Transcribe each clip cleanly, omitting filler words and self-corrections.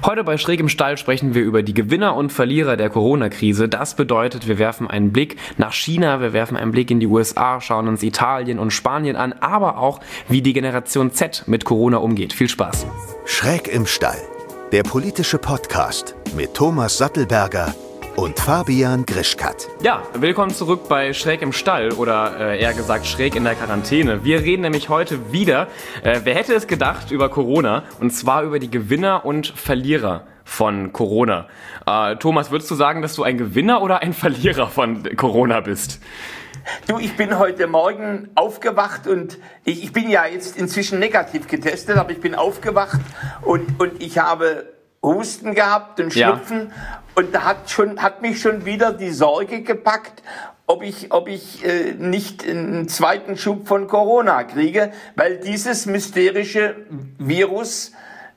Heute bei Schräg im Stall sprechen wir über die Gewinner und Verlierer der Corona-Krise. Das bedeutet, wir werfen einen Blick nach China, wir werfen einen Blick in die USA, schauen uns Italien und Spanien an, aber auch, wie die Generation Z mit Corona umgeht. Viel Spaß. Schräg im Stall, der politische Podcast mit Thomas Sattelberger und Fabian Grischkat. Ja, willkommen zurück bei Schräg im Stall oder eher gesagt Schräg in der Quarantäne. Wir reden nämlich heute wieder, wer hätte es gedacht, über Corona, und zwar über die Gewinner und Verlierer von Corona. Thomas, würdest du sagen, dass du ein Gewinner oder ein Verlierer von Corona bist? Du, ich bin heute Morgen aufgewacht und ich bin ja jetzt inzwischen negativ getestet, aber ich bin aufgewacht und ich habe Husten gehabt und Schnupfen, und da hat mich schon wieder die Sorge gepackt, ob ich nicht einen zweiten Schub von Corona kriege, weil dieses mysterische Virus,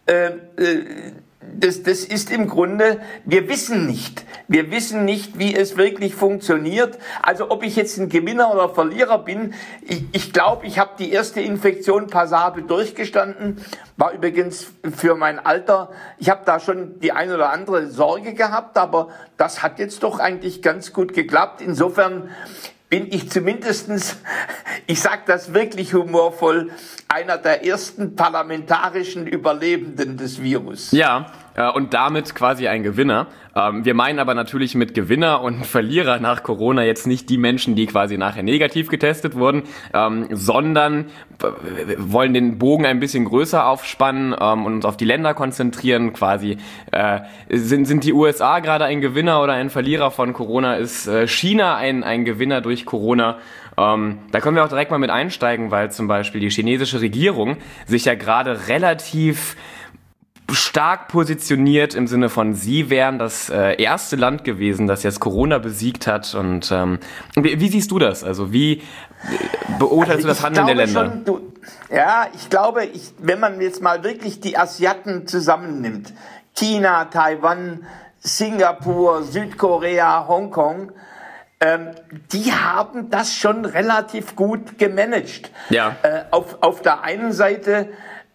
das ist im Grunde, wir wissen nicht, wie es wirklich funktioniert. Also ob ich jetzt ein Gewinner oder Verlierer bin, ich glaube, ich habe die erste Infektion passabel durchgestanden, war übrigens für mein Alter, ich habe da schon die ein oder andere Sorge gehabt, aber das hat jetzt doch eigentlich ganz gut geklappt. Insofern bin ich zumindestens, ich sage das wirklich humorvoll, einer der ersten parlamentarischen Überlebenden des Virus. Ja, und damit quasi ein Gewinner. Wir meinen aber natürlich mit Gewinner und Verlierer nach Corona jetzt nicht die Menschen, die quasi nachher negativ getestet wurden, sondern wollen den Bogen ein bisschen größer aufspannen und uns auf die Länder konzentrieren. Quasi sind die USA gerade ein Gewinner oder ein Verlierer von Corona? Ist China ein Gewinner durch Corona? Da können wir auch direkt mal mit einsteigen, weil zum Beispiel die chinesische Regierung sich ja gerade relativ stark positioniert im Sinne von, sie wären das erste Land gewesen, das jetzt Corona besiegt hat. Und wie siehst du das? Also wie beurteilst du das Handeln der Länder? Ich glaube, wenn man jetzt mal wirklich die Asiaten zusammennimmt, China, Taiwan, Singapur, Südkorea, Hongkong, die haben das schon relativ gut gemanagt. Ja. Auf der einen Seite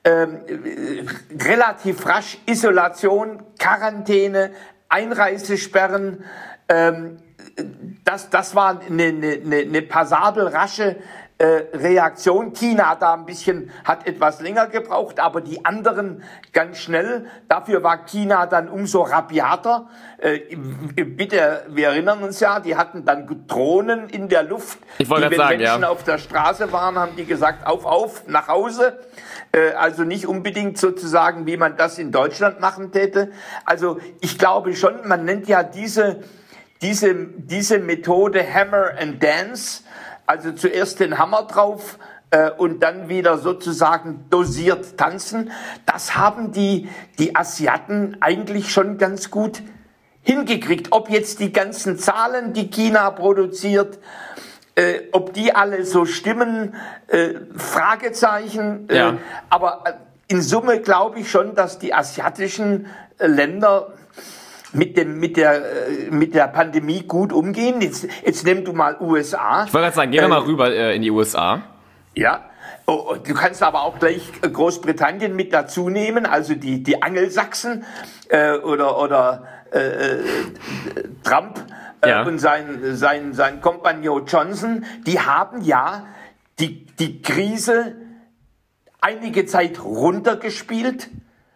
relativ rasch Isolation, Quarantäne, Einreisesperren. Das war eine passabel rasche Reaktion. China hat etwas länger gebraucht, aber die anderen ganz schnell. Dafür war China dann umso rabiater. Bitte, wir erinnern uns ja, die hatten dann Drohnen in der Luft. Wenn Menschen auf der Straße waren, haben die gesagt, auf, nach Hause. Also nicht unbedingt sozusagen, wie man das in Deutschland machen täte. Also ich glaube schon, man nennt ja diese Methode Hammer and Dance. Also zuerst den Hammer drauf und dann wieder sozusagen dosiert tanzen. Das haben die Asiaten eigentlich schon ganz gut hingekriegt. Ob jetzt die ganzen Zahlen, die China produziert, ob die alle so stimmen, Fragezeichen. Ja. Aber in Summe glaube ich schon, dass die asiatischen Länder mit der Pandemie gut umgehen. Jetzt nimm du mal USA. Ich wollte gerade sagen, gehen wir mal rüber in die USA. Ja. Oh, du kannst aber auch gleich Großbritannien mit dazu nehmen, also die Angelsachsen oder Trump und sein Kompagnon Johnson, die haben ja die Krise einige Zeit runtergespielt.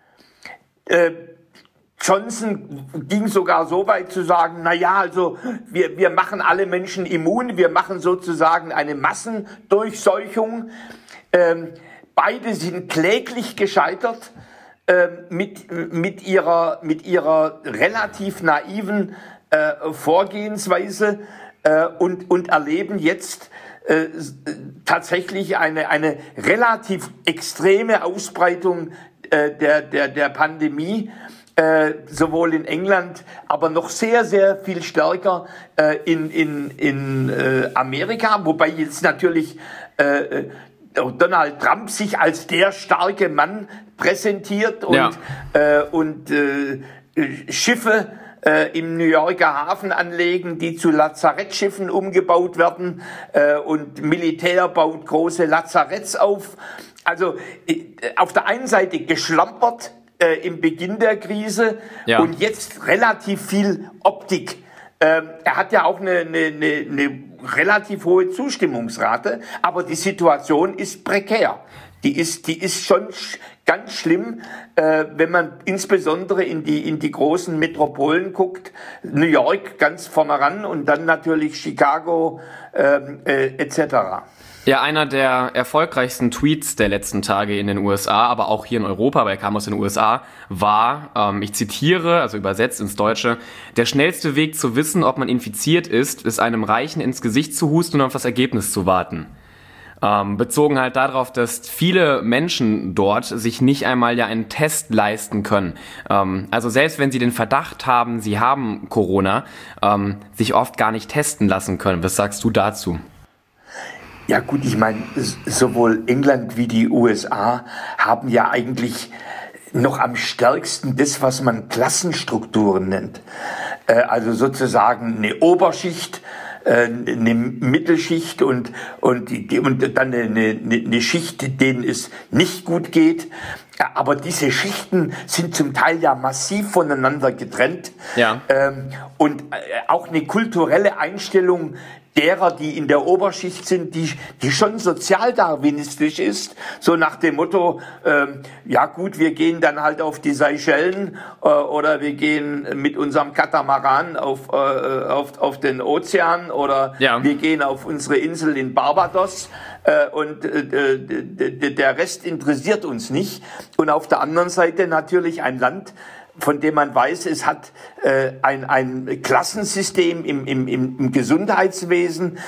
Johnson ging sogar so weit zu sagen, also wir machen alle Menschen immun, wir machen sozusagen eine Massendurchseuchung. Beide sind kläglich gescheitert mit ihrer relativ naiven Vorgehensweise und erleben jetzt tatsächlich eine relativ extreme Ausbreitung der Pandemie. Sowohl in England, aber noch sehr, sehr viel stärker in Amerika, wobei jetzt natürlich Donald Trump sich als der starke Mann präsentiert und Schiffe im New Yorker Hafen anlegen, die zu Lazarettschiffen umgebaut werden und Militär baut große Lazaretts auf. Also auf der einen Seite geschlampert im Beginn der Krise und jetzt relativ viel Optik. Er hat ja auch eine relativ hohe Zustimmungsrate, aber die Situation ist prekär. Die ist schon ganz schlimm, wenn man insbesondere in die großen Metropolen guckt. New York ganz vorne ran und dann natürlich Chicago etc. Ja, einer der erfolgreichsten Tweets der letzten Tage in den USA, aber auch hier in Europa, weil er kam aus den USA, war, ich zitiere, also übersetzt ins Deutsche: Der schnellste Weg zu wissen, ob man infiziert ist einem Reichen ins Gesicht zu husten und auf das Ergebnis zu warten. Bezogen halt darauf, dass viele Menschen dort sich nicht einmal ja einen Test leisten können. Also selbst wenn sie den Verdacht haben, sie haben Corona, sich oft gar nicht testen lassen können. Was sagst du dazu? Ja gut, ich meine, sowohl England wie die USA haben ja eigentlich noch am stärksten das, was man Klassenstrukturen nennt. Also sozusagen eine Oberschicht, eine Mittelschicht und dann eine Schicht, denen es nicht gut geht. Aber diese Schichten sind zum Teil ja massiv voneinander getrennt. Ja. Und auch eine kulturelle Einstellung derer, die in der Oberschicht sind, die schon sozialdarwinistisch ist, so nach dem Motto, ja gut, wir gehen dann halt auf die Seychellen oder wir gehen mit unserem Katamaran auf den Ozean oder wir gehen auf unsere Insel in Barbados und der Rest interessiert uns nicht. Und auf der anderen Seite natürlich ein Land, von dem man weiß, es hat ein Klassensystem im Gesundheitswesen.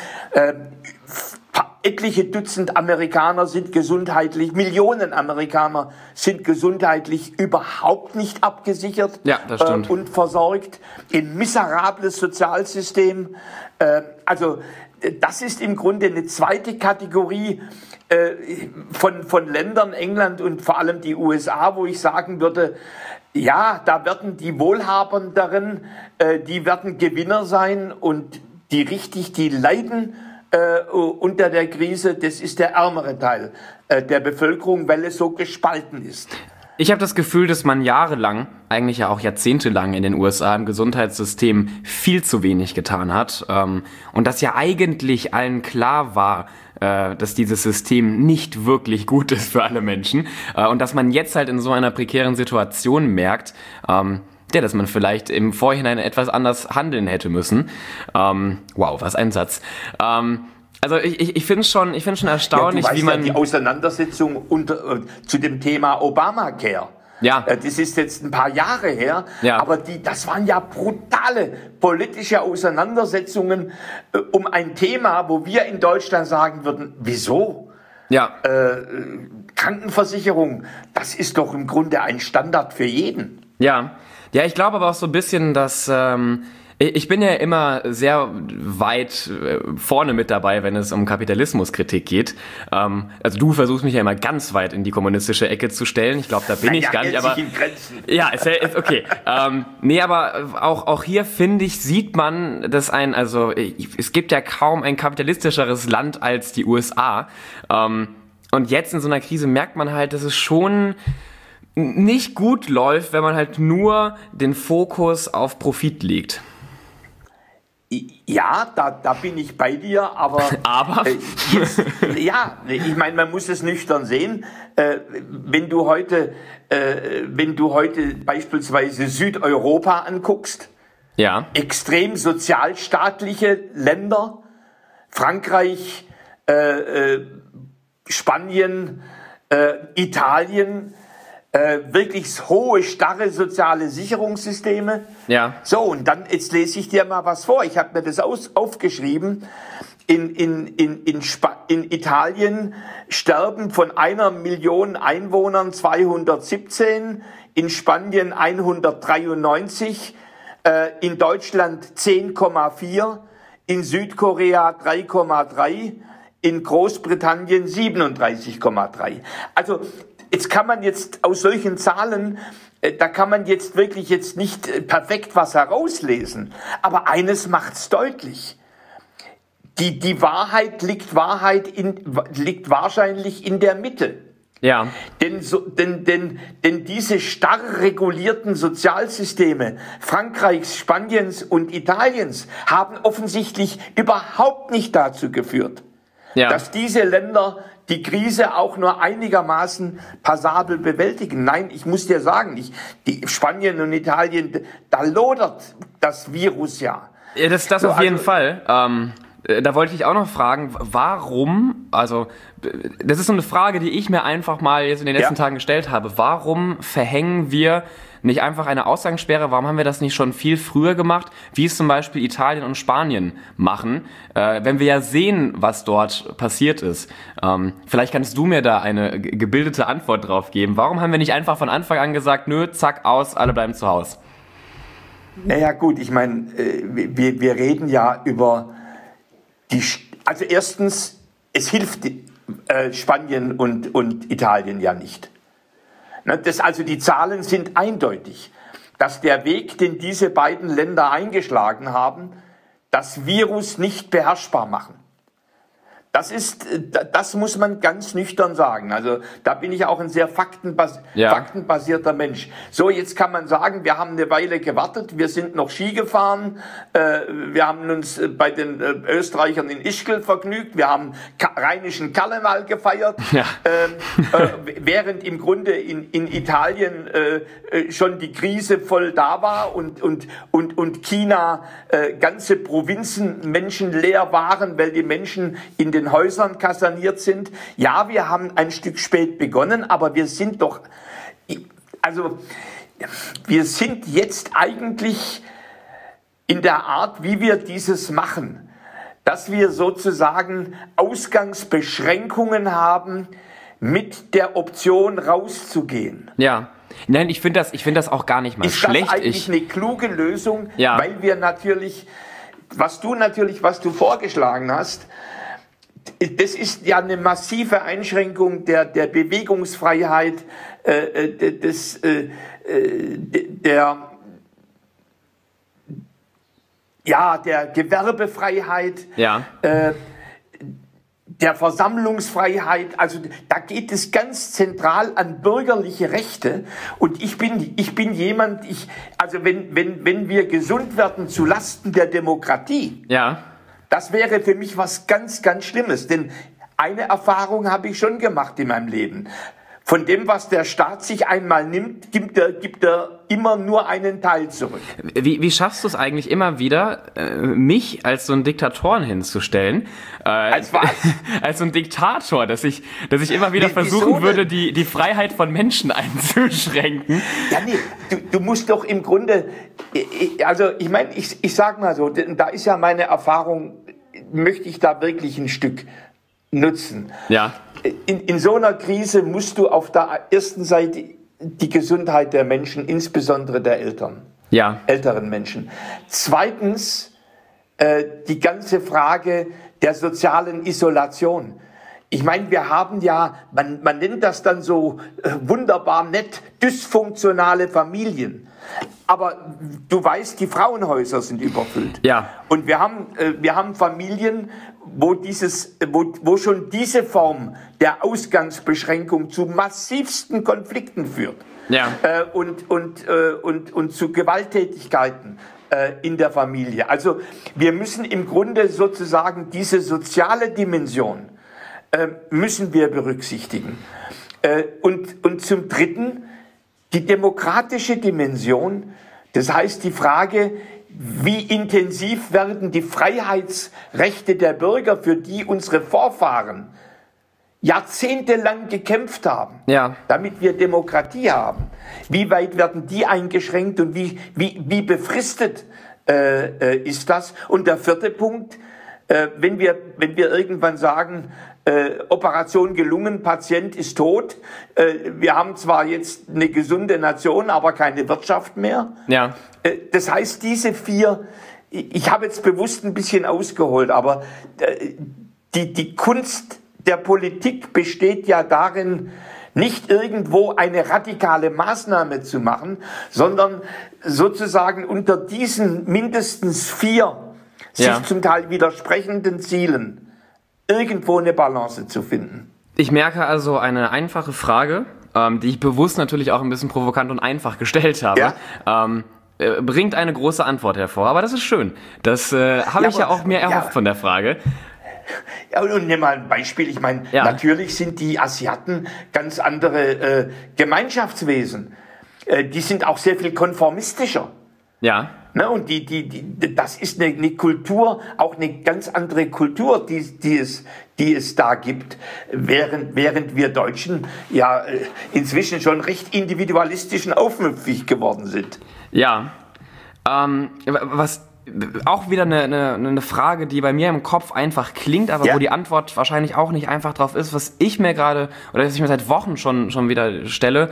Etliche Dutzend Amerikaner sind gesundheitlich, Millionen Amerikaner sind gesundheitlich überhaupt nicht abgesichert und versorgt. Ein miserables Sozialsystem. Also das ist im Grunde eine zweite Kategorie von Ländern, England und vor allem die USA, wo ich sagen würde, ja, da werden die Wohlhabenderen, die werden Gewinner sein und die leiden unter der Krise, das ist der ärmere Teil der Bevölkerung, weil es so gespalten ist. Ich habe das Gefühl, dass man jahrelang, eigentlich ja auch jahrzehntelang in den USA im Gesundheitssystem viel zu wenig getan hat und dass ja eigentlich allen klar war, dass dieses System nicht wirklich gut ist für alle Menschen und dass man jetzt halt in so einer prekären Situation merkt, dass man vielleicht im Vorhinein etwas anders handeln hätte müssen. Wow, was ein Satz. Also ich finde es schon erstaunlich, wie man die Auseinandersetzung zu dem Thema Obamacare. Ja. Das ist jetzt ein paar Jahre her, aber das waren ja brutale politische Auseinandersetzungen um ein Thema, wo wir in Deutschland sagen würden, wieso? Ja. Krankenversicherung, das ist doch im Grunde ein Standard für jeden. Ja, ich glaube aber auch so ein bisschen, dass ich bin ja immer sehr weit vorne mit dabei, wenn es um Kapitalismuskritik geht. Also du versuchst mich ja immer ganz weit in die kommunistische Ecke zu stellen. Ich glaube, da bin ich gar nicht. Aber ja, ist okay. Nee, aber auch hier finde ich, sieht man, dass es gibt ja kaum ein kapitalistischeres Land als die USA. Und jetzt in so einer Krise merkt man halt, dass es schon nicht gut läuft, wenn man halt nur den Fokus auf Profit legt. Ja, da bin ich bei dir, aber ich meine, man muss es nüchtern sehen. Wenn du heute beispielsweise Südeuropa anguckst, extrem sozialstaatliche Länder, Frankreich, Spanien, Italien, wirklich hohe, starre soziale Sicherungssysteme. Ja. So, und dann, jetzt lese ich dir mal was vor. Ich habe mir das aufgeschrieben. In Italien sterben von 1 Million Einwohnern 217, in Spanien 193, in Deutschland 10,4, in Südkorea 3,3, in Großbritannien 37,3. Also, jetzt kann man aus solchen Zahlen, da kann man jetzt wirklich nicht perfekt was herauslesen. Aber eines macht's deutlich. Die Wahrheit liegt wahrscheinlich in der Mitte. Ja. Denn diese starr regulierten Sozialsysteme Frankreichs, Spaniens und Italiens haben offensichtlich überhaupt nicht dazu geführt, dass diese Länder die Krise auch nur einigermaßen passabel bewältigen. Nein, ich muss dir sagen, die Spanien und Italien, da lodert das Virus ja. Ja, das auf jeden Fall. Da wollte ich auch noch fragen, warum, also das ist so eine Frage, die ich mir einfach mal jetzt in den letzten Tagen gestellt habe. Warum verhängen wir nicht einfach eine Ausgangssperre? Warum haben wir das nicht schon viel früher gemacht, wie es zum Beispiel Italien und Spanien machen, wenn wir ja sehen, was dort passiert ist? Vielleicht kannst du mir da eine gebildete Antwort drauf geben. Warum haben wir nicht einfach von Anfang an gesagt, nö, zack, aus, alle bleiben zu Hause? Naja gut, ich meine, wir reden ja über also erstens, es hilft Spanien und Italien ja nicht. Also die Zahlen sind eindeutig, dass der Weg, den diese beiden Länder eingeschlagen haben, das Virus nicht beherrschbar machen. Das muss man ganz nüchtern sagen. Also da bin ich auch ein sehr faktenbasierter Mensch. So, jetzt kann man sagen, wir haben eine Weile gewartet, wir sind noch Ski gefahren, wir haben uns bei den Österreichern in Ischgl vergnügt, wir haben rheinischen Karneval gefeiert, während im Grunde in Italien schon die Krise voll da war und China ganze Provinzen menschenleer waren, weil die Menschen in den Häusern kaserniert sind. Ja, wir haben ein Stück spät begonnen, aber wir sind jetzt eigentlich in der Art, wie wir dieses machen, dass wir sozusagen Ausgangsbeschränkungen haben, mit der Option rauszugehen. Ja. Nein, ich finde das auch gar nicht mal schlecht. Ist das eigentlich eine kluge Lösung? Ja. Weil wir natürlich, was du vorgeschlagen hast, das ist ja eine massive Einschränkung der Bewegungsfreiheit, der Gewerbefreiheit, der Versammlungsfreiheit. Also da geht es ganz zentral an bürgerliche Rechte. Und ich bin jemand, wenn wir gesund werden zu Lasten der Demokratie. Ja. Das wäre für mich was ganz, ganz Schlimmes, denn eine Erfahrung habe ich schon gemacht in meinem Leben. Von dem, was der Staat sich einmal nimmt, gibt er immer nur einen Teil zurück. Wie schaffst du es eigentlich immer wieder, mich als so einen Diktatoren hinzustellen? Als was? Als so ein Diktator, dass ich immer wieder versuchen würde, die Freiheit von Menschen einzuschränken. Ja, nee, du musst doch im Grunde, also ich meine, ich sag mal so, da ist ja meine Erfahrung, möchte ich da wirklich ein Stück nutzen. Ja. In so einer Krise musst du auf der ersten Seite die Gesundheit der Menschen, insbesondere der älteren Menschen. Zweitens die ganze Frage der sozialen Isolation. Ich meine, wir haben ja, man nennt das dann so wunderbar nett, dysfunktionale Familien. Aber du weißt, die Frauenhäuser sind überfüllt. Ja. Und wir haben Familien, wo schon diese Form der Ausgangsbeschränkung zu massivsten Konflikten führt. Ja. Und zu Gewalttätigkeiten in der Familie. Also wir müssen im Grunde sozusagen diese soziale Dimension müssen wir berücksichtigen. Und zum Dritten die demokratische Dimension, das heißt die Frage, wie intensiv werden die Freiheitsrechte der Bürger, für die unsere Vorfahren jahrzehntelang gekämpft haben, damit wir Demokratie haben. Wie weit werden die eingeschränkt und wie befristet ist das? Und der vierte Punkt, wenn wir irgendwann sagen, Operation gelungen, Patient ist tot. Wir haben zwar jetzt eine gesunde Nation, aber keine Wirtschaft mehr. Ja. Das heißt, diese vier, ich habe jetzt bewusst ein bisschen ausgeholt, aber die Kunst der Politik besteht ja darin, nicht irgendwo eine radikale Maßnahme zu machen, sondern sozusagen unter diesen mindestens vier sich zum Teil widersprechenden Zielen irgendwo eine Balance zu finden. Ich merke also eine einfache Frage, die ich bewusst natürlich auch ein bisschen provokant und einfach gestellt habe, bringt eine große Antwort hervor. Aber das ist schön. Das habe ich ja auch mir erhofft von der Frage. Ja, und nimm mal ein Beispiel. Ich meine, natürlich sind die Asiaten ganz andere Gemeinschaftswesen. Die sind auch sehr viel konformistischer. Ja. Ne, und das ist eine Kultur, auch eine ganz andere Kultur, die es da gibt, während wir Deutschen ja inzwischen schon recht individualistisch und aufmüpfig geworden sind. Ja, was auch wieder eine Frage, die bei mir im Kopf einfach klingt, aber wo die Antwort wahrscheinlich auch nicht einfach drauf ist, was ich mir gerade, oder was ich mir seit Wochen schon wieder stelle.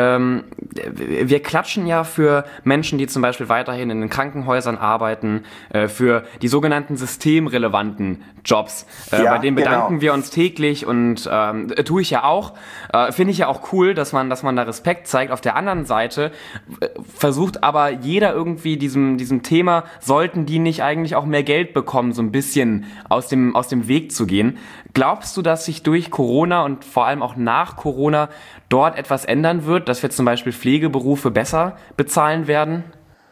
Wir klatschen ja für Menschen, die zum Beispiel weiterhin in den Krankenhäusern arbeiten, für die sogenannten systemrelevanten Jobs. Bei denen bedanken wir uns täglich und tue ich ja auch. Finde ich ja auch cool, dass man da Respekt zeigt. Auf der anderen Seite versucht aber jeder irgendwie diesem Thema, sollten die nicht eigentlich auch mehr Geld bekommen, so ein bisschen aus dem Weg zu gehen. Glaubst du, dass sich durch Corona und vor allem auch nach Corona dort etwas ändern wird, dass wir zum Beispiel Pflegeberufe besser bezahlen werden?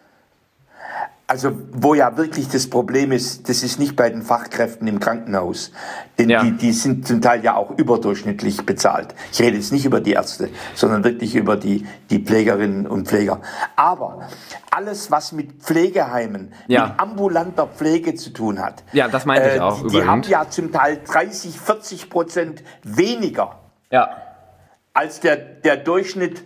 Also wo ja wirklich das Problem ist, das ist nicht bei den Fachkräften im Krankenhaus, denn die sind zum Teil ja auch überdurchschnittlich bezahlt. Ich rede jetzt nicht über die Ärzte, sondern wirklich über die Pflegerinnen und Pfleger. Aber alles, was mit Pflegeheimen, mit ambulanter Pflege zu tun hat, das meinte ich auch. Die haben ja zum Teil 30-40% weniger als der Durchschnitt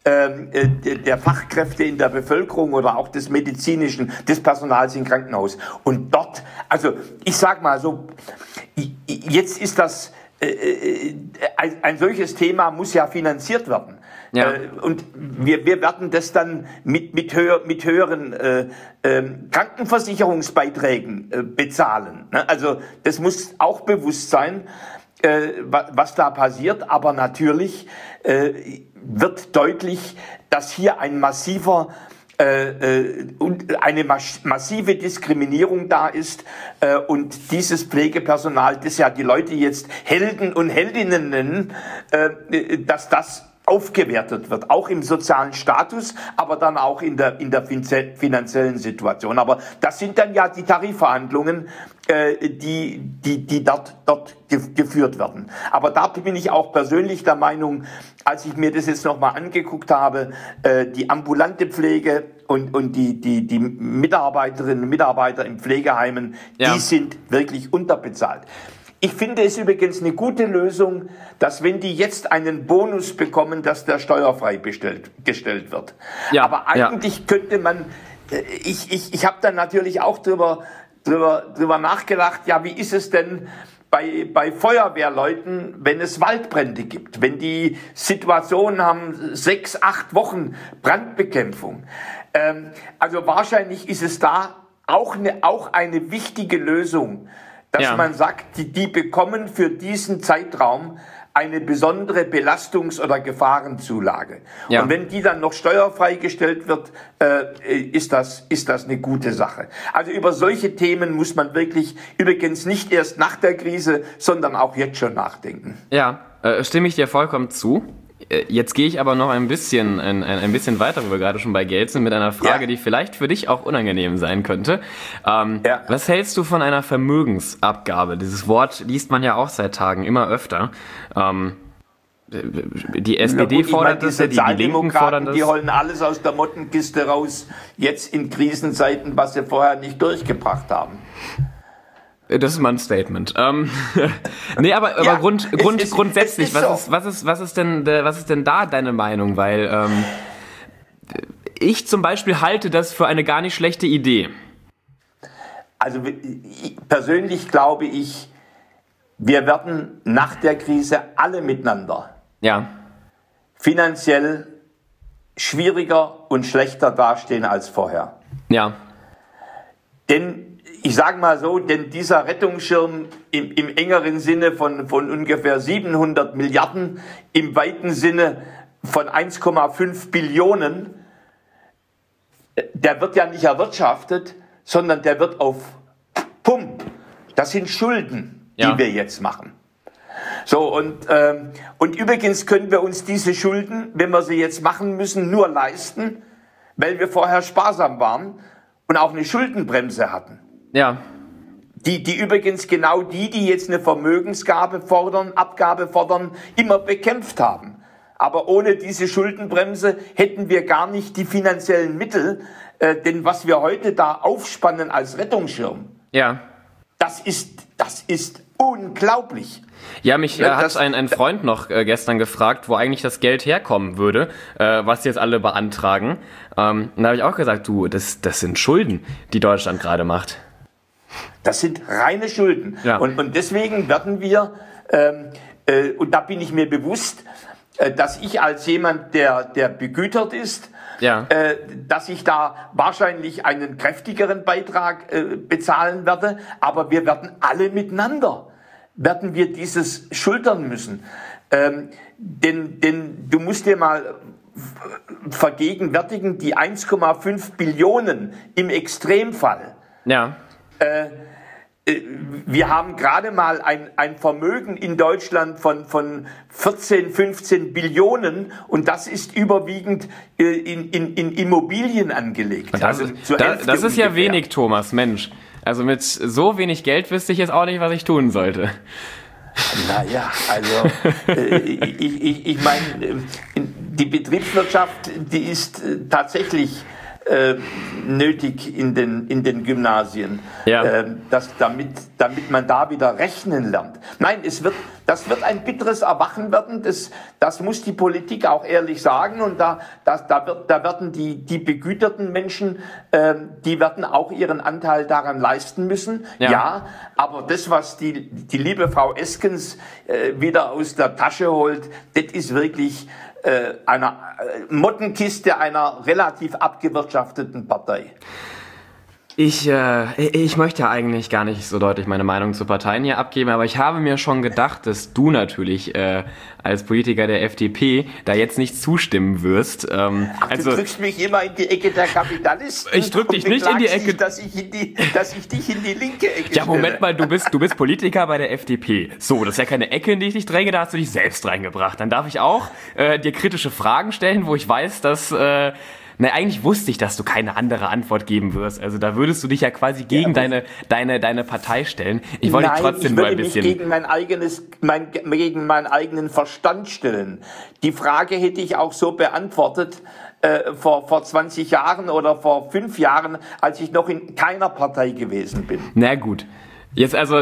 der Fachkräfte in der Bevölkerung oder auch des Personals im Krankenhaus. Und dort, also ich sag mal so, jetzt ist das, ein solches Thema muss ja finanziert werden. Ja. Und wir werden das dann mit höheren Krankenversicherungsbeiträgen bezahlen. Also das muss auch bewusst sein, was da passiert. Aber natürlich wird deutlich, dass hier ein massive Diskriminierung da ist und dieses Pflegepersonal, das ja die Leute jetzt Helden und Heldinnen nennen, dass das aufgewertet wird, auch im sozialen Status, aber dann auch in der finanziellen Situation. Aber das sind dann ja die Tarifverhandlungen, die dort geführt werden. Aber da bin ich auch persönlich der Meinung, als ich mir das jetzt nochmal angeguckt habe, die ambulante Pflege und die Mitarbeiterinnen und Mitarbeiter in Pflegeheimen, die sind wirklich unterbezahlt. Ich finde es übrigens eine gute Lösung, dass wenn die jetzt einen Bonus bekommen, dass der steuerfrei gestellt wird. Ja, aber eigentlich könnte man, ich habe dann natürlich auch drüber nachgedacht, wie ist es denn bei Feuerwehrleuten, wenn es Waldbrände gibt, wenn die Situationen haben, 6-8 Wochen Brandbekämpfung. Also wahrscheinlich ist es da auch eine wichtige Lösung, dass man sagt, die bekommen für diesen Zeitraum eine besondere Belastungs- oder Gefahrenzulage. Ja. Und wenn die dann noch steuerfrei gestellt wird, ist das eine gute Sache. Also über solche Themen muss man wirklich übrigens nicht erst nach der Krise, sondern auch jetzt schon nachdenken. Ja, stimme ich dir vollkommen zu. Jetzt gehe ich aber noch ein bisschen weiter, wo wir gerade schon bei Geld sind, mit einer Frage, die vielleicht für dich auch unangenehm sein könnte. Was hältst du von einer Vermögensabgabe? Dieses Wort liest man ja auch seit Tagen immer öfter. Die SPD fordert das, die Linken fordern das. Die holen alles aus der Mottenkiste raus, jetzt in Krisenzeiten, was sie vorher nicht durchgebracht haben. Das ist mal ein Statement. Nee, aber grundsätzlich, was ist denn da deine Meinung? Weil ich zum Beispiel halte das für eine gar nicht schlechte Idee. Also persönlich glaube ich, wir werden nach der Krise alle miteinander finanziell schwieriger und schlechter dastehen als vorher. Ja. Denn ich sage mal so, denn dieser Rettungsschirm im engeren Sinne von ungefähr 700 Milliarden, im weiten Sinne von 1,5 Billionen, der wird ja nicht erwirtschaftet, sondern der wird auf Pump. Das sind Schulden, die wir jetzt machen. So, und übrigens können wir uns diese Schulden, wenn wir sie jetzt machen müssen, nur leisten, weil wir vorher sparsam waren und auch eine Schuldenbremse hatten. Ja. Die übrigens genau die jetzt eine Vermögensabgabe fordern, immer bekämpft haben. Aber ohne diese Schuldenbremse hätten wir gar nicht die finanziellen Mittel, denn was wir heute da aufspannen als Rettungsschirm, Ja. das ist unglaublich. Ja, mich hat ein Freund noch gestern gefragt, wo eigentlich das Geld herkommen würde, was jetzt alle beantragen. Und da habe ich auch gesagt, das sind Schulden, die Deutschland gerade macht. Das sind reine Schulden. Ja. Und deswegen werden wir, und da bin ich mir bewusst, dass ich als jemand, der begütert ist, Ja. dass ich da wahrscheinlich einen kräftigeren Beitrag bezahlen werde, aber wir werden alle miteinander, werden wir dieses schultern müssen. Denn du musst dir mal vergegenwärtigen, die 1,5 Billionen im Extremfall. Ja. Wir haben gerade mal ein Vermögen in Deutschland von 14, 15 Billionen und das ist überwiegend in Immobilien angelegt. Das ist ja wenig, Thomas, Mensch. Also mit so wenig Geld wüsste ich jetzt auch nicht, was ich tun sollte. Naja, also ich meine, die Betriebswirtschaft, die ist tatsächlich nötig in den Gymnasien, Ja. damit man da wieder rechnen lernt. Nein, das wird ein bitteres Erwachen werden, das muss die Politik auch ehrlich sagen und da werden die begüterten Menschen, die werden auch ihren Anteil daran leisten müssen. Ja, aber das, was die liebe Frau Eskens wieder aus der Tasche holt, das ist wirklich einer Mottenkiste einer relativ abgewirtschafteten Partei. Ich möchte ja eigentlich gar nicht so deutlich meine Meinung zu Parteien hier abgeben, aber ich habe mir schon gedacht, dass du natürlich als Politiker der FDP da jetzt nicht zustimmen wirst. Ach, du drückst mich immer in die Ecke der Kapitalisten. Ich drück dich nicht in die Ecke. Dass ich dich in die linke Ecke Ja, Moment stelle. mal, du bist Politiker bei der FDP. So, das ist ja keine Ecke, in die ich dich dränge, da hast du dich selbst reingebracht. Dann darf ich auch dir kritische Fragen stellen, wo ich weiß, dass... eigentlich wusste ich, dass du keine andere Antwort geben wirst. Also da würdest du dich ja quasi gegen deine Partei stellen. Ich wollte dich trotzdem nur ein bisschen... Ich würde mich gegen meinen eigenen Verstand stellen. Die Frage hätte ich auch so beantwortet vor 20 Jahren oder vor 5 Jahren, als ich noch in keiner Partei gewesen bin. Na gut. Jetzt also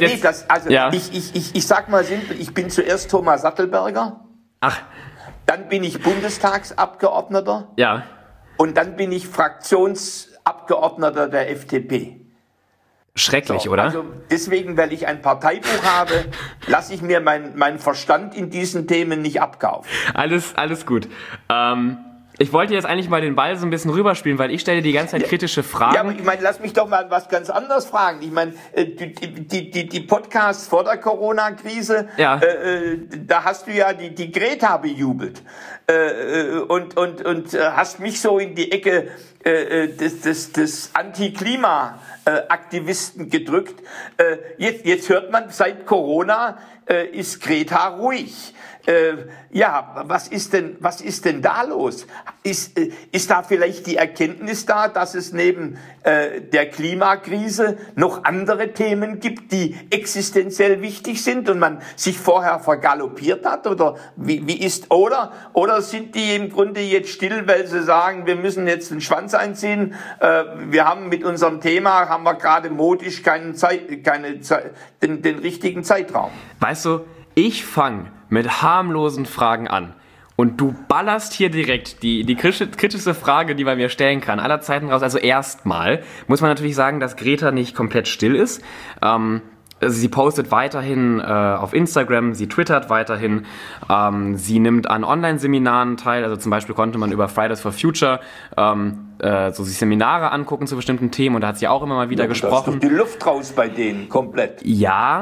Ich sag mal simpel, ich bin zuerst Thomas Sattelberger. Ach. Dann bin ich Bundestagsabgeordneter. Ja. Und dann bin ich Fraktionsabgeordneter der FDP. Schrecklich, so, oder? Also deswegen, weil ich ein Parteibuch habe, lasse ich mir meinen Verstand in diesen Themen nicht abkaufen. Alles gut. Ich wollte jetzt eigentlich mal den Ball so ein bisschen rüberspielen, weil ich stelle die ganze Zeit kritische Fragen. Ja, aber ich meine, lass mich doch mal was ganz anderes fragen. Ich meine, die Podcasts vor der Corona-Krise, Ja. Da hast du ja die Greta bejubelt und hast mich so in die Ecke des Anti-Klima-Aktivisten gedrückt. Jetzt hört man, seit Corona ist Greta ruhig. Was ist denn da los? Ist da vielleicht die Erkenntnis da, dass es neben der Klimakrise noch andere Themen gibt, die existenziell wichtig sind und man sich vorher vergaloppiert hat? Oder oder sind die im Grunde jetzt still, weil sie sagen, wir müssen jetzt den Schwanz einziehen? Wir haben mit unserem Thema gerade modisch den richtigen Zeitraum. Weißt du, ich fange mit harmlosen Fragen an. Und du ballerst hier direkt die kritischste Frage, die man mir stellen kann, aller Zeiten raus. Also erstmal muss man natürlich sagen, dass Greta nicht komplett still ist. Sie postet weiterhin auf Instagram, sie twittert weiterhin, sie nimmt an Online-Seminaren teil. Also zum Beispiel konnte man über Fridays for Future so sich Seminare angucken zu bestimmten Themen und da hat sie auch immer mal wieder gesprochen. Da ist doch die Luft raus bei denen, komplett. Ja,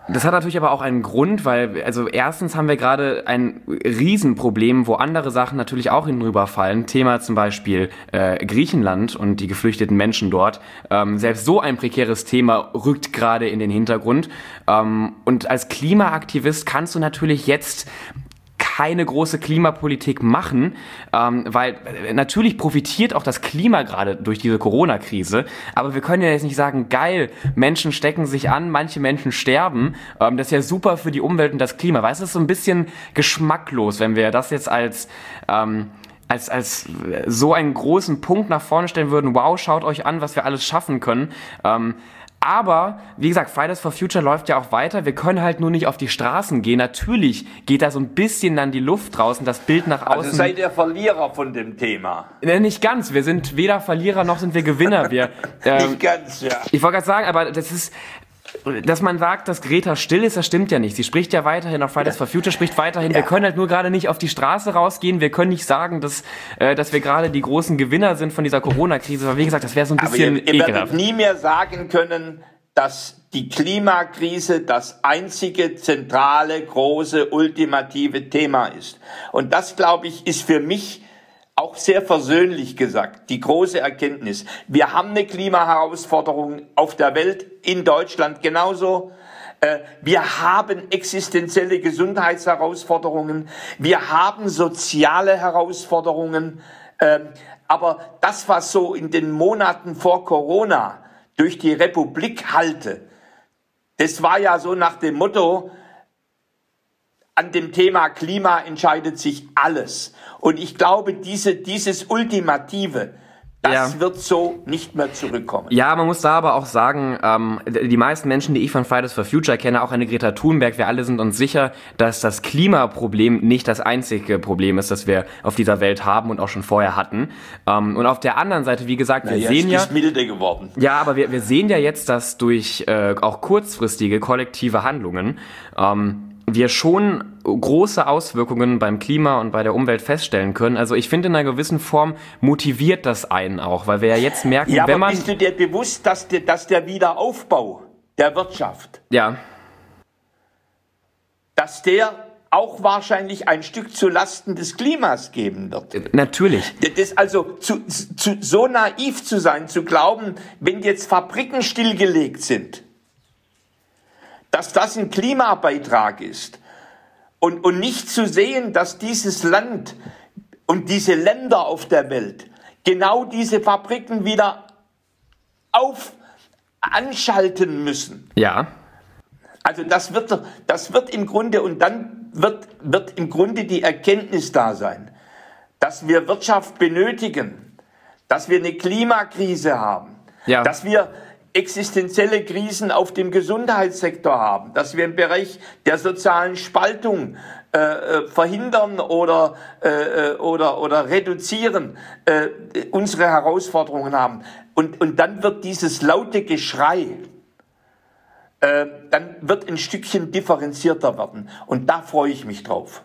Das hat natürlich aber auch einen Grund, weil, also erstens haben wir gerade ein Riesenproblem, wo andere Sachen natürlich auch hinüberfallen. Thema zum Beispiel Griechenland und die geflüchteten Menschen dort. Selbst so ein prekäres Thema rückt gerade in den Hintergrund. Und als Klimaaktivist kannst du natürlich jetzt keine große Klimapolitik machen, weil natürlich profitiert auch das Klima gerade durch diese Corona-Krise, aber wir können ja jetzt nicht sagen, geil, Menschen stecken sich an, manche Menschen sterben, das ist ja super für die Umwelt und das Klima, weil es ist so ein bisschen geschmacklos, wenn wir das jetzt als so einen großen Punkt nach vorne stellen würden, wow, schaut euch an, was wir alles schaffen können. Aber, wie gesagt, Fridays for Future läuft ja auch weiter. Wir können halt nur nicht auf die Straßen gehen. Natürlich geht da so ein bisschen dann die Luft raus und das Bild nach außen. Also seid ihr Verlierer von dem Thema? Nicht ganz. Wir sind weder Verlierer noch sind wir Gewinner. Nicht ganz, ja. Ich wollte gerade sagen, aber das ist... Dass man sagt, dass Greta still ist, das stimmt ja nicht. Sie spricht ja weiterhin, auch Fridays for Future spricht weiterhin. Ja. Wir können halt nur gerade nicht auf die Straße rausgehen. Wir können nicht sagen, dass wir gerade die großen Gewinner sind von dieser Corona-Krise. Aber wie gesagt, das wäre so ein bisschen ekelhaft. Ihr werdet nie mehr sagen können, dass die Klimakrise das einzige zentrale, große, ultimative Thema ist. Und das, glaube ich, ist für mich auch sehr versöhnlich gesagt, die große Erkenntnis. Wir haben eine Klimaherausforderung auf der Welt, in Deutschland genauso. Wir haben existenzielle Gesundheitsherausforderungen. Wir haben soziale Herausforderungen. Aber das, was so in den Monaten vor Corona durch die Republik hallte, das war ja so nach dem Motto, an dem Thema Klima entscheidet sich alles. Und ich glaube, dieses Ultimative, das wird so nicht mehr zurückkommen. Ja, man muss da aber auch sagen, die meisten Menschen, die ich von Fridays for Future kenne, auch eine Greta Thunberg, wir alle sind uns sicher, dass das Klimaproblem nicht das einzige Problem ist, das wir auf dieser Welt haben und auch schon vorher hatten. Und auf der anderen Seite, wie gesagt, wir sehen ja... Es ist milde geworden. Ja, aber wir sehen ja jetzt, dass durch auch kurzfristige kollektive Handlungen wir schon große Auswirkungen beim Klima und bei der Umwelt feststellen können. Also ich finde, in einer gewissen Form motiviert das einen auch, weil wir ja jetzt merken, ja, wenn man... bist du dir bewusst, dass der Wiederaufbau der Wirtschaft, dass der auch wahrscheinlich ein Stück zu Lasten des Klimas geben wird? Natürlich. Das also so naiv zu sein, zu glauben, wenn jetzt Fabriken stillgelegt sind, dass das ein Klimabeitrag ist und nicht zu sehen, dass dieses Land und diese Länder auf der Welt genau diese Fabriken wieder anschalten müssen. Ja. Also das wird im Grunde, und dann wird im Grunde die Erkenntnis da sein, dass wir Wirtschaft benötigen, dass wir eine Klimakrise haben, dass wir existenzielle Krisen auf dem Gesundheitssektor haben, dass wir im Bereich der sozialen Spaltung verhindern oder reduzieren, unsere Herausforderungen haben. Und dann wird dieses laute Geschrei, dann wird ein Stückchen differenzierter werden. Und da freue ich mich drauf.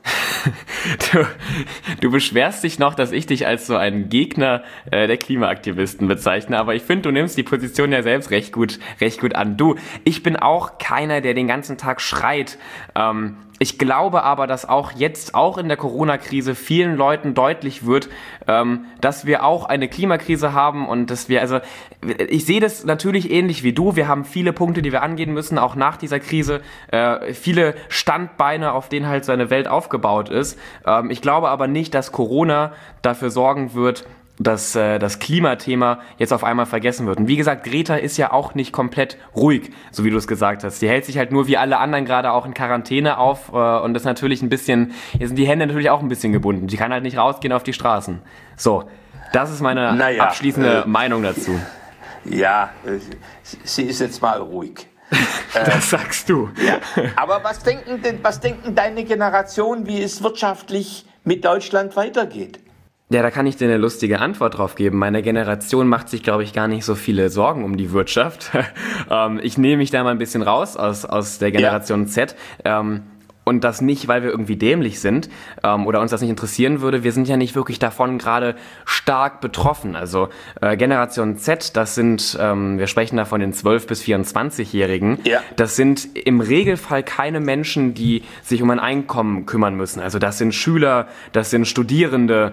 Du beschwerst dich noch, dass ich dich als so einen Gegner der Klimaaktivisten bezeichne, aber ich finde, du nimmst die Position ja selbst recht gut an. Ich bin auch keiner, der den ganzen Tag schreit. Ich glaube aber, dass auch jetzt, auch in der Corona-Krise, vielen Leuten deutlich wird, dass wir auch eine Klimakrise haben und dass wir, also ich sehe das natürlich ähnlich wie du. Wir haben viele Punkte, die wir angehen müssen, auch nach dieser Krise, viele Standbeine, auf denen halt so eine Welt aufgebaut ist. Ich glaube aber nicht, dass Corona dafür sorgen wird, dass das Klimathema jetzt auf einmal vergessen wird. Und wie gesagt, Greta ist ja auch nicht komplett ruhig, so wie du es gesagt hast. Sie hält sich halt nur wie alle anderen gerade auch in Quarantäne auf und ist natürlich ein bisschen, jetzt sind die Hände natürlich auch ein bisschen gebunden. Sie kann halt nicht rausgehen auf die Straßen. So, das ist meine abschließende Meinung dazu. Ja, sie ist jetzt mal ruhig. Das sagst du. Ja. Aber was denken deine Generation, wie es wirtschaftlich mit Deutschland weitergeht? Ja, da kann ich dir eine lustige Antwort drauf geben. Meine Generation macht sich, glaube ich, gar nicht so viele Sorgen um die Wirtschaft. Ich nehme mich da mal ein bisschen raus aus der Generation Z. Und das nicht, weil wir irgendwie dämlich sind oder uns das nicht interessieren würde. Wir sind ja nicht wirklich davon gerade stark betroffen. Also Generation Z, das sind, wir sprechen da von den 12- bis 24-Jährigen, das sind im Regelfall keine Menschen, die sich um ein Einkommen kümmern müssen. Also das sind Schüler, das sind Studierende.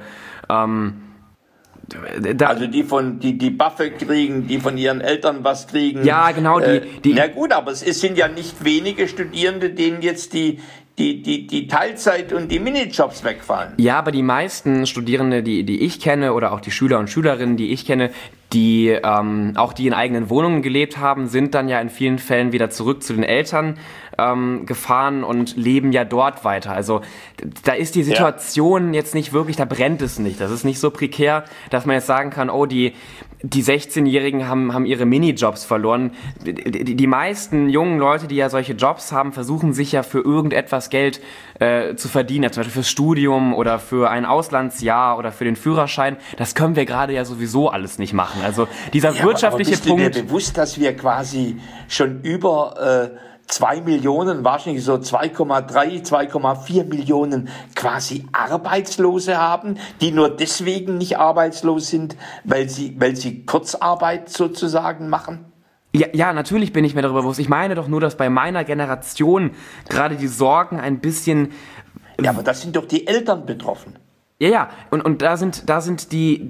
Also die Buffe kriegen, die von ihren Eltern was kriegen. Ja, genau. Na gut, aber es sind ja nicht wenige Studierende, denen jetzt die Teilzeit und die Minijobs wegfallen. Ja, aber die meisten Studierende, die ich kenne oder auch die Schüler und Schülerinnen, die ich kenne, die auch die in eigenen Wohnungen gelebt haben, sind dann ja in vielen Fällen wieder zurück zu den Eltern gefahren und leben ja dort weiter. Also da ist die Situation jetzt nicht wirklich, da brennt es nicht. Das ist nicht so prekär, dass man jetzt sagen kann, oh, die 16-Jährigen haben ihre Minijobs verloren. Die meisten jungen Leute, die ja solche Jobs haben, versuchen sich ja für irgendetwas Geld zu verdienen. Zum Beispiel fürs Studium oder für ein Auslandsjahr oder für den Führerschein. Das können wir gerade ja sowieso alles nicht machen. Also dieser wirtschaftliche Punkt... Aber bist du dir bewusst, dass wir quasi schon über 2 Millionen, wahrscheinlich so 2,3, 2,4 Millionen quasi Arbeitslose haben, die nur deswegen nicht arbeitslos sind, weil sie Kurzarbeit sozusagen machen? Ja, natürlich bin ich mir darüber bewusst. Ich meine doch nur, dass bei meiner Generation gerade die Sorgen ein bisschen... Ja, aber das sind doch die Eltern betroffen. Ja, und da sind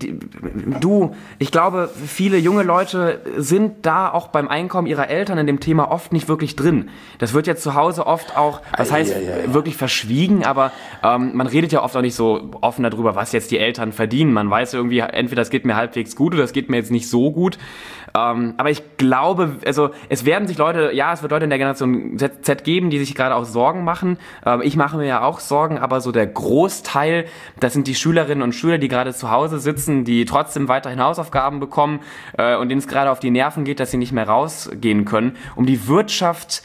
ich glaube, viele junge Leute sind da auch beim Einkommen ihrer Eltern in dem Thema oft nicht wirklich drin. Das wird jetzt zu Hause oft auch, wirklich verschwiegen, aber man redet ja oft auch nicht so offen darüber, was jetzt die Eltern verdienen. Man weiß irgendwie, entweder das geht mir halbwegs gut oder das geht mir jetzt nicht so gut. Aber ich glaube, also es wird Leute in der Generation Z geben, die sich gerade auch Sorgen machen. Ich mache mir ja auch Sorgen, aber so der Großteil, das sind die Schülerinnen und Schüler, die gerade zu Hause sitzen, die trotzdem weiterhin Hausaufgaben bekommen und denen es gerade auf die Nerven geht, dass sie nicht mehr rausgehen können. Um die Wirtschaft,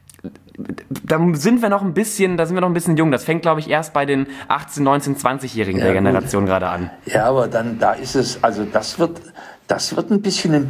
da sind wir noch ein bisschen jung. Das fängt, glaube ich, erst bei den 18-, 19-, 20-Jährigen der Generation gerade an. Ja, aber dann, da ist es, also das wird ein bisschen eine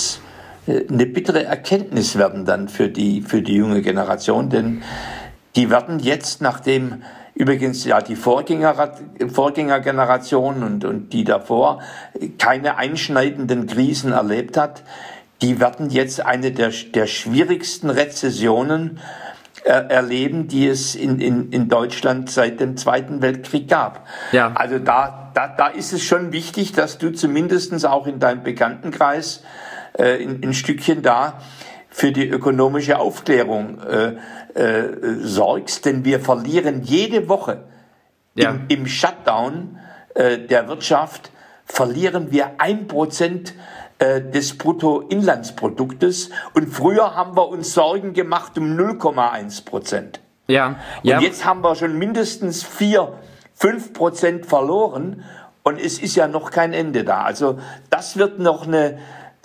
bittere Erkenntnis werden dann für die junge Generation, denn die werden jetzt, nachdem übrigens ja die Vorgängergeneration und die davor keine einschneidenden Krisen erlebt hat, die werden jetzt eine der schwierigsten Rezessionen erleben, die es in Deutschland seit dem Zweiten Weltkrieg gab. Ja. Also da ist es schon wichtig, dass du zumindest auch in deinem Bekanntenkreis ein Stückchen da für die ökonomische Aufklärung sorgst, denn wir verlieren jede Woche im Shutdown der Wirtschaft verlieren wir 1% des Bruttoinlandsproduktes und früher haben wir uns Sorgen gemacht um 0,1%. Ja. Und jetzt haben wir schon mindestens 4-5% verloren und es ist ja noch kein Ende da. Also das wird noch eine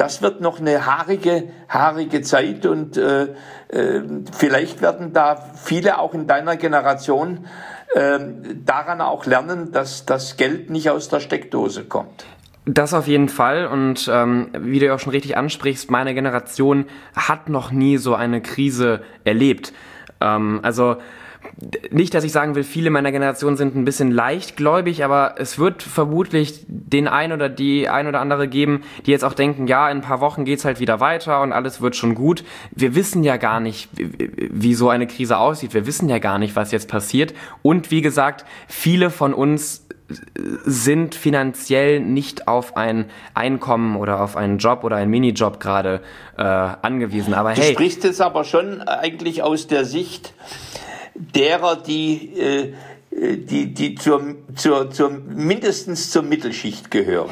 haarige Zeit und vielleicht werden da viele auch in deiner Generation daran auch lernen, dass das Geld nicht aus der Steckdose kommt. Das auf jeden Fall und wie du ja auch schon richtig ansprichst, meine Generation hat noch nie so eine Krise erlebt. Also nicht, dass ich sagen will, viele meiner Generation sind ein bisschen leichtgläubig, aber es wird vermutlich den ein oder die ein oder andere geben, die jetzt auch denken, ja, in ein paar Wochen geht's halt wieder weiter und alles wird schon gut. Wir wissen ja gar nicht, wie so eine Krise aussieht. Wir wissen ja gar nicht, was jetzt passiert. Und wie gesagt, viele von uns sind finanziell nicht auf ein Einkommen oder auf einen Job oder einen Minijob gerade angewiesen. Aber hey, du sprichst jetzt aber schon eigentlich aus der Sicht derer, die mindestens zur Mittelschicht gehören.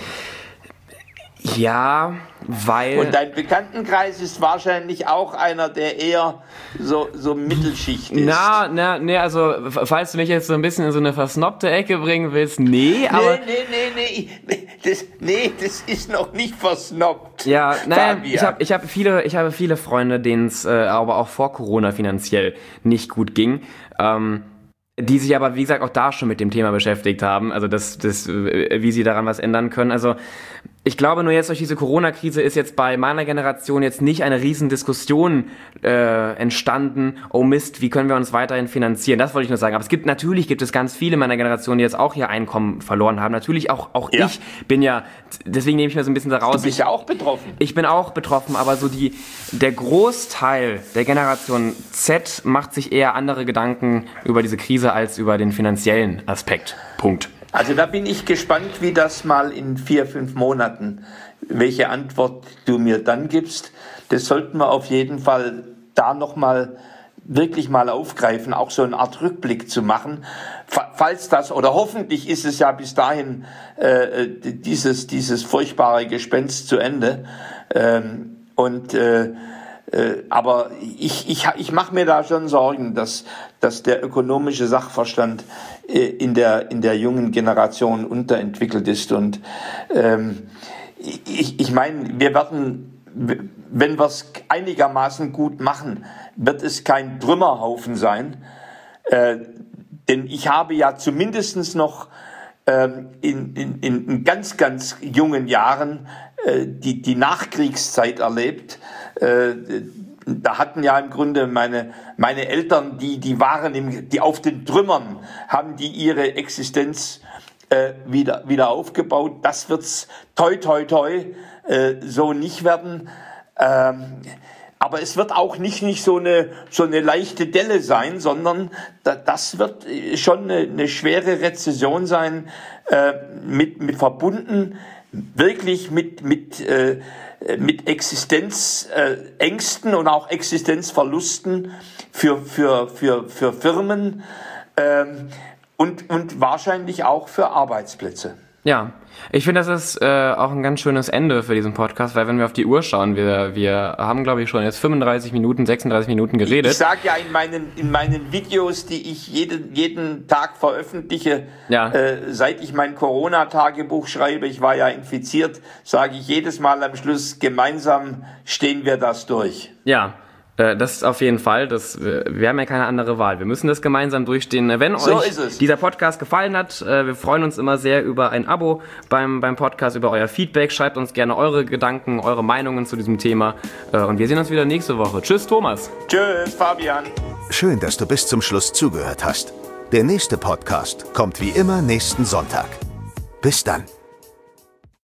Ja, weil... Und dein Bekanntenkreis ist wahrscheinlich auch einer, der eher so Mittelschicht ist. Also, falls du mich jetzt so ein bisschen in so eine versnobte Ecke bringen willst, aber... Nee, das ist noch nicht versnobbt. Ja, ich habe viele Freunde, denen es aber auch vor Corona finanziell nicht gut ging. Die sich aber, wie gesagt, auch da schon mit dem Thema beschäftigt haben, also wie sie daran was ändern können. Also Ich glaube nur jetzt durch diese Corona-Krise ist jetzt bei meiner Generation jetzt nicht eine riesen Diskussion entstanden, oh Mist, wie können wir uns weiterhin finanzieren? Das wollte ich nur sagen. Aber natürlich gibt es ganz viele meiner Generation, die jetzt auch ihr Einkommen verloren haben. Natürlich auch ich bin ja, deswegen nehme ich mir so ein bisschen daraus. Du bist ja auch betroffen. Ich bin auch betroffen, aber so der Großteil der Generation Z macht sich eher andere Gedanken über diese Krise als über den finanziellen Aspekt. Punkt. Also da bin ich gespannt, wie das mal in 4-5 Monaten, welche Antwort du mir dann gibst. Das sollten wir auf jeden Fall da nochmal wirklich mal aufgreifen, auch so eine Art Rückblick zu machen. Falls das, oder hoffentlich ist es ja bis dahin dieses furchtbare Gespenst zu Ende. Aber ich mache mir da schon Sorgen, dass der ökonomische Sachverstand in der jungen Generation unterentwickelt ist. Und ich meine, wir werden, wenn wir es einigermaßen gut machen, wird es kein Trümmerhaufen sein. Denn ich habe ja zumindest noch in ganz, ganz jungen Jahren die Nachkriegszeit erlebt. Da hatten ja im Grunde meine Eltern, die waren die auf den Trümmern, haben die ihre Existenz wieder aufgebaut. Das wird's toi toi toi so nicht werden. Aber es wird auch nicht so eine leichte Delle sein, sondern das wird schon eine schwere Rezession sein, mit verbunden wirklich mit Existenzängsten und auch Existenzverlusten für Firmen und wahrscheinlich auch für Arbeitsplätze. Ja, ich finde, das ist auch ein ganz schönes Ende für diesen Podcast, weil wenn wir auf die Uhr schauen, wir haben, glaube ich, schon jetzt 36 Minuten geredet. Ich sage ja in meinen Videos, die ich jeden Tag veröffentliche, seit ich mein Corona-Tagebuch schreibe, ich war ja infiziert, sage ich jedes Mal am Schluss, gemeinsam stehen wir das durch. Ja. Das ist auf jeden Fall, wir haben ja keine andere Wahl. Wir müssen das gemeinsam durchstehen. Wenn euch dieser Podcast gefallen hat, wir freuen uns immer sehr über ein Abo beim Podcast, über euer Feedback. Schreibt uns gerne eure Gedanken, eure Meinungen zu diesem Thema. Und wir sehen uns wieder nächste Woche. Tschüss, Thomas. Tschüss, Fabian. Schön, dass du bis zum Schluss zugehört hast. Der nächste Podcast kommt wie immer nächsten Sonntag. Bis dann.